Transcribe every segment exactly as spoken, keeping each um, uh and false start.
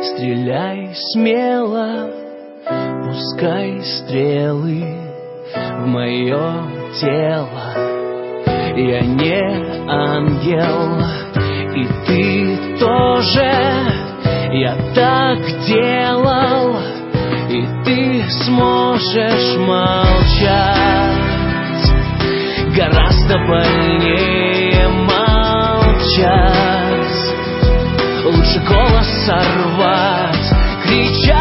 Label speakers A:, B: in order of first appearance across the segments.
A: Стреляй смело, пускай стрелы в мое тело. Я не ангел, и ты тоже. Я так делал, и ты сможешь молчать. Гораздо больнее молчать. Лучше голос сорвать, кричать.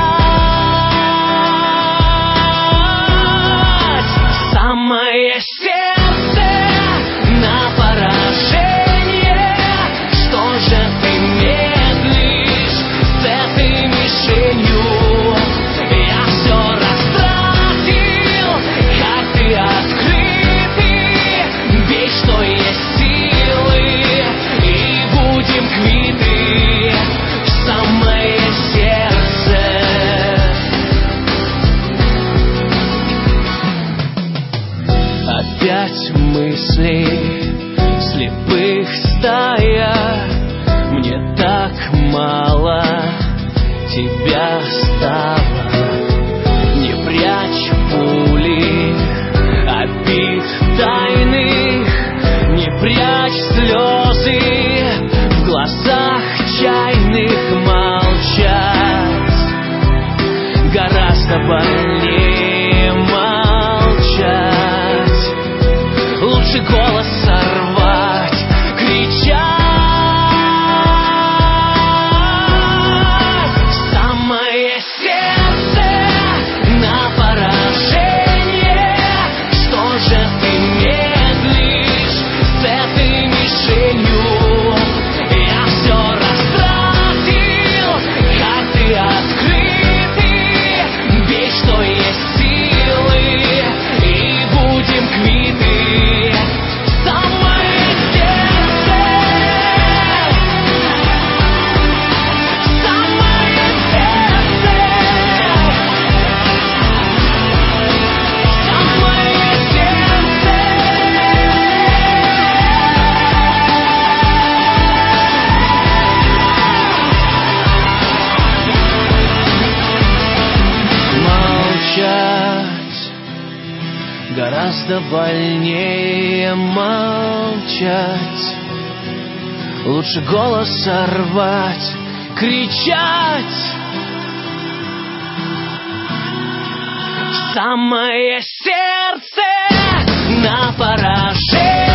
A: Самое сердце на поражение. Что же ты медлишь с этой мишенью? Я все растратил, как ты открытый. Бей, что есть силы, и будем квиты. Самое сердце. Опять мысли слепых стая. Мне так мало тебя стало. Не прячь пули обид тайных, не прячь слезы в глазах чайных. Молчать гораздо больнее молчать. Лучше голос сорвать, кричать. Самое сердце на поражение. Что же ты медлишь с этой мишенью? Я все растратил, как ты открытый. Бей, что есть силы, и будем квиты. Самое сердце. Самое сердце. Самое сердце. Молчать гораздо больнее молчать. Лучше голос сорвать, кричать. Самое сердце на поражение.